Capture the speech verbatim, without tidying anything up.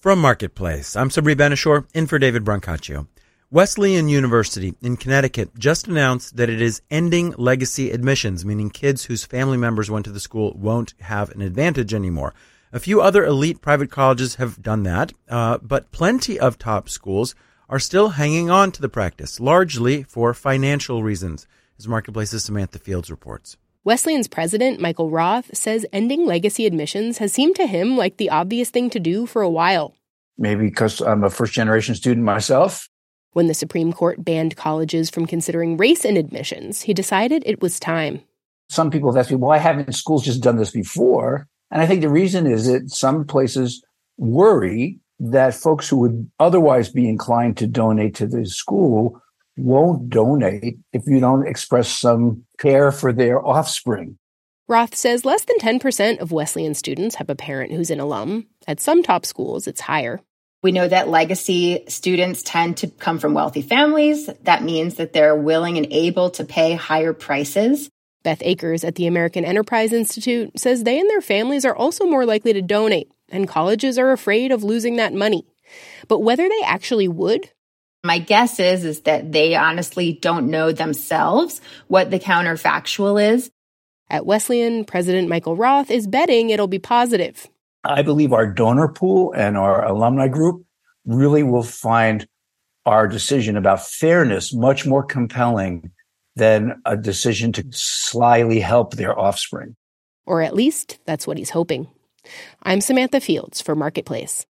From Marketplace, I'm Sabri Benishore, in for David Brancaccio. Wesleyan University in Connecticut just announced that it is ending legacy admissions, meaning kids whose family members went to the school won't have an advantage anymore. A few other elite private colleges have done that, uh, but plenty of top schools are still hanging on to the practice, largely for financial reasons, as Marketplace's Samantha Fields reports. Wesleyan's president, Michael Roth, says ending legacy admissions has seemed to him like the obvious thing to do for a while. Maybe because I'm a first-generation student myself. When the Supreme Court banned colleges from considering race in admissions, he decided it was time. Some people have asked me, why haven't schools just done this before? And I think the reason is that some places worry that folks who would otherwise be inclined to donate to the school won't donate if you don't express some care for their offspring. Roth says less than ten percent of Wesleyan students have a parent who's an alum. At some top schools, it's higher. We know that legacy students tend to come from wealthy families. That means that they're willing and able to pay higher prices. Beth Akers at the American Enterprise Institute says they and their families are also more likely to donate, and colleges are afraid of losing that money. But whether they actually would? My guess is, is that they honestly don't know themselves what the counterfactual is. At Wesleyan, President Michael Roth is betting it'll be positive. I believe our donor pool and our alumni group really will find our decision about fairness much more compelling than a decision to slyly help their offspring. Or at least that's what he's hoping. I'm Samantha Fields for Marketplace.